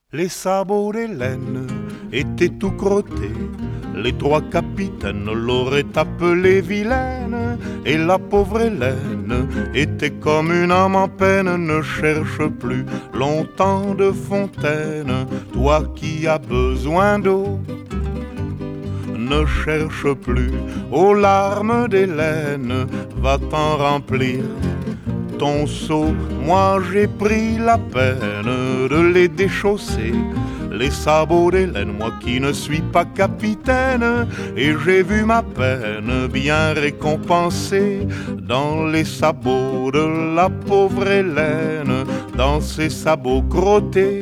Les sabots d'Hélène étaient tout crottés. Les trois capitaines l'auraient appelée vilaine. Et la pauvre Hélène était comme une âme en peine. Ne cherche plus longtemps de fontaine, toi qui as besoin d'eau. Ne cherche plus aux larmes d'Hélène, va t'en remplir ton seau. Moi j'ai pris la peine de les déchausser, les sabots d'Hélène, moi qui ne suis pas capitaine. Et j'ai vu ma peine bien récompensée dans les sabots de la pauvre Hélène, dans ses sabots crottés.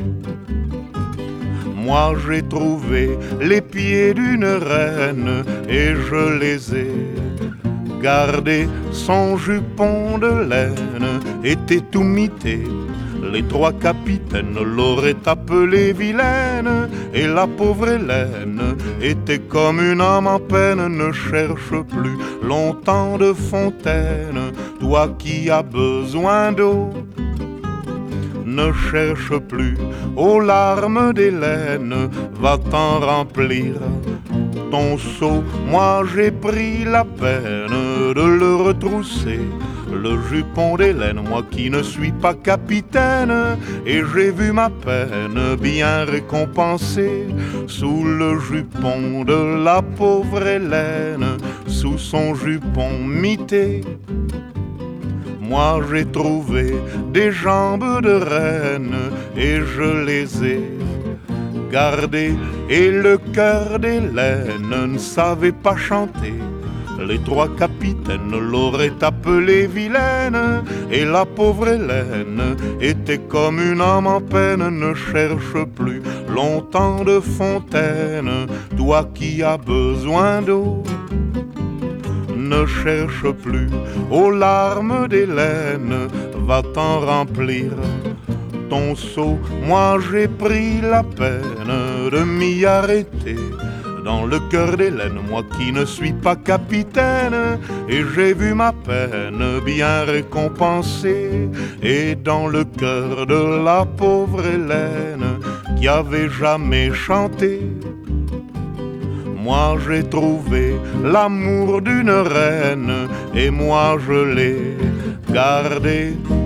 Moi j'ai trouvé les pieds d'une reine et je les ai gardés. Son jupon de laine était tout mité. Les trois capitaines l'auraient appelée vilaine. Et la pauvre Hélène était comme une âme en peine. Ne cherche plus longtemps de fontaine, toi qui as besoin d'eau. Ne cherche plus aux larmes d'Hélène, va t'en remplir ton seau. Moi j'ai pris la peine de le retrousser, le jupon d'Hélène, moi qui ne suis pas capitaine. Et j'ai vu ma peine bien récompensée sous le jupon de la pauvre Hélène, sous son jupon mité. Moi j'ai trouvé des jambes de reine et je les ai gardées. Et le cœur d'Hélène ne savait pas chanter. Les trois capitaines l'auraient appelée vilaine. Et la pauvre Hélène était comme une âme en peine. Ne cherche plus longtemps de fontaine, toi qui as besoin d'eau. Ne cherche plus aux larmes d'Hélène, va t'en remplir ton seau. Moi j'ai pris la peine de m'y arrêter dans le cœur d'Hélène, moi qui ne suis pas capitaine. Et j'ai vu ma peine bien récompensée. Et dans le cœur de la pauvre Hélène qui avait jamais chanté, moi j'ai trouvé l'amour d'une reine et moi je l'ai gardé.